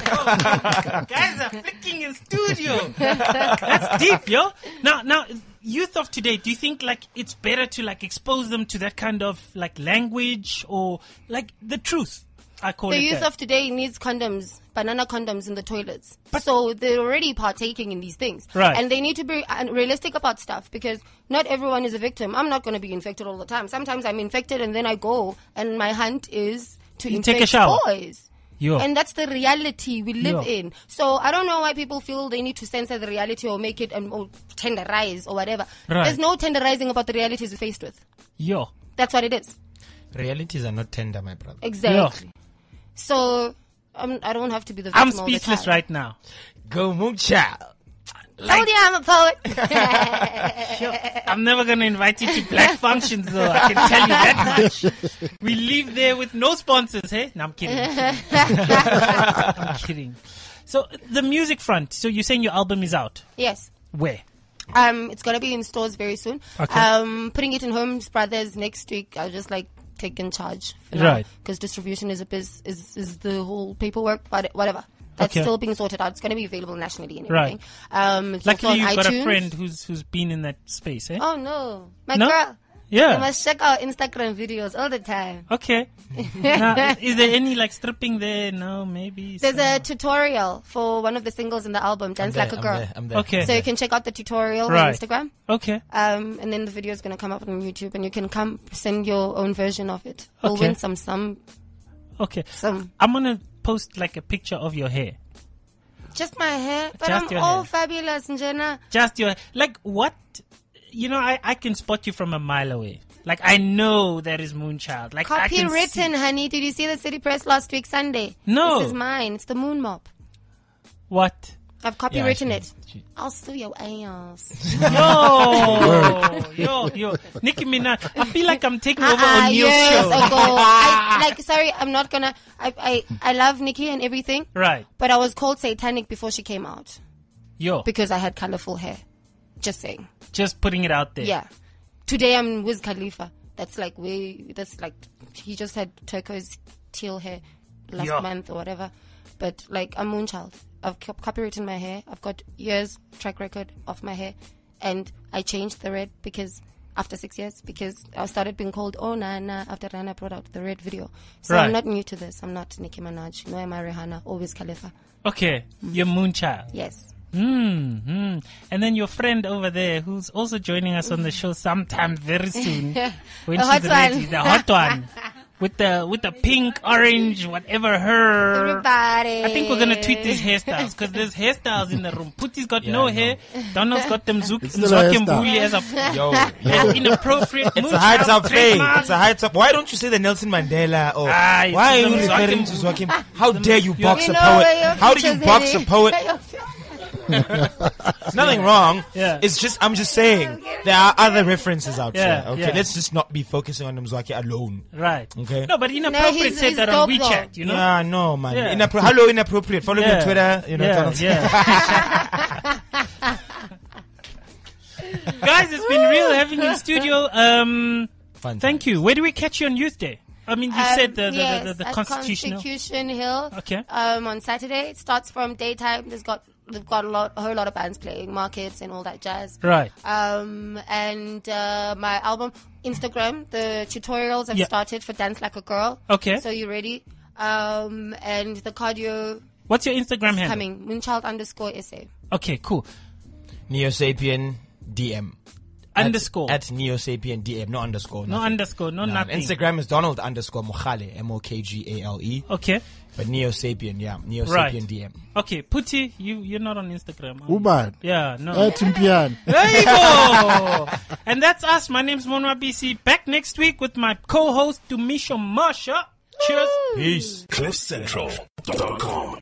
Oh. Guys are flicking in studio. That's deep, yo. Now, now, youth of today, do you think like it's better to like expose them to that kind of like language or like the truth? I call The it youth that. of today needs condoms, banana condoms in the toilets. So they're already partaking in these things. Right. And they need to be uh, realistic about stuff because not everyone is a victim. I'm not going to be infected all the time. Sometimes I'm infected and then I go and my hunt is to You infect take a shower. boys. Yo. And that's the reality we live Yeah. in. So I don't know why people feel they need to censor the reality or make it um, or tenderize or whatever. Right. There's no tenderizing about the realities we're faced with. Yo. That's what it is. Realities are not tender, my brother. Exactly. So um, I don't have to be the victim I'm all the speechless time. right now. Go Moonchild. Told you I'm a poet. I'm never going to invite you to black functions, though. I can tell you that much. We leave there with no sponsors, hey? No, I'm kidding. I'm kidding. I'm kidding. So, the music front. So, you're saying your album is out. Yes. Where? Um, it's gonna be in stores very soon. Okay. Um, putting it in Homes Brothers next week. I'll just like take in charge. Right. Because distribution is a biz, is is the whole paperwork, but whatever. That's Okay. still being sorted out. It's going to be available nationally and Right. everything. Um, it's also Luckily, on you've got iTunes. a friend who's who's been in that space, eh? Oh no, my No? girl. Yeah. You must check our Instagram videos all the time. Okay. Now, is there any like stripping there? No, maybe. There's some- a tutorial for one of the singles in the album, Dance I'm Like there, a Girl. I'm there, I'm there. Okay. So you can check out the tutorial Right. on Instagram. Okay. Um, and then the video is going to come up on YouTube, and you can come send your own version of it. We'll Okay. win some, some, Okay. some. I'm gonna post like a picture of your hair. Just my hair, but Just I'm your all hair. fabulous, Njena. Just your like what? You know, I I can spot you from a mile away. Like I know that is Moonchild. Like I can Copywritten, see- honey. Did you see the City Press last week, Sunday? No. This is mine. It's the Moon Mop. What? I've copywritten she- it. she- I'll sue your ass. Yo, yo, yo, Nicki Minaj. I feel like I'm taking over Uh-uh, on Neil's years show. ago. I, like, sorry, I'm not gonna. I, I, I love Nicki and everything, Right. but I was called satanic before she came out Yo, because I had colorful hair. Just saying. just putting it out there. Yeah. Today I'm Wiz Khalifa. That's like way. That's like he just had turquoise teal hair last Yeah. month or whatever. But like I'm Moonchild. I've co- copywritten my hair. I've got years track record of my hair, and I changed the red because after six years because I started being called Oh Nana after Rihanna brought out the red video. So Right. I'm not new to this. I'm not Nicki Minaj. No, am I Rihanna or Wiz Khalifa? Okay, you're Moonchild. Yes. Hmm. hmm. And then your friend over there, who's also joining us on the show sometime very soon, when The she's hot ready, one. the hot one, with the with the pink, orange, whatever her. Everybody. I think we're gonna tweet these hairstyles because there's hairstyles in the room. Putty's got Yeah, no I know. hair. Donald's got them Zook It's still a hairstyle. Mbuli as a Yo, as yo. inappropriate. It's a heights Moonchild up thing. trademark. It's a heights up. Why don't you say the Nelson Mandela? Or Ah, it's why are the you referring to Zwakim- Zwakim? How dare you box You a know poet? where your How do you picture's box a heading. poet? Nothing wrong. Yeah. It's just I'm just saying there are other references out Yeah, there. Okay, yeah. let's just not be focusing on Mzwaki alone. Right. Okay. No, but inappropriate he's- said he's that on dope, WeChat. though. You know. Yeah, no, man. Yeah. Inappro- Hello, inappropriate. Follow me Yeah. on Twitter. You know, yeah, Donald- yeah. Guys, it's been real having you in studio. Um, Fun thank you. Where do we catch you on Youth Day? I mean, you Um, said the the, yes, the, the, the at constitutional. Constitution Hill. Okay. Um, on Saturday, it starts from daytime. There's got they've got a lot, a whole lot of bands playing, markets and all that jazz. Right. Um, and uh, my album Instagram, the tutorials have Yeah. started for Dance Like a Girl. Okay. So you ready? Um, and the cardio What's your Instagram is handle? coming. Moonchild underscore S A. Okay, cool. Neosapien D M. Underscore. At, at Neosapien D M. No underscore. No nothing. underscore. No, No, nothing. Instagram is Donald underscore Mokhale. M O K G A L E. Okay. But Neosapien, yeah. Neosapien Right. D M. Okay, Putty, you you're not on Instagram. are you? Uban. Yeah, no. Eh, Timpian. There you go. And that's us. My name's Monwa B C. Back next week with my co-host Dumisha Marsha. Cheers. Peace. cliff central dot com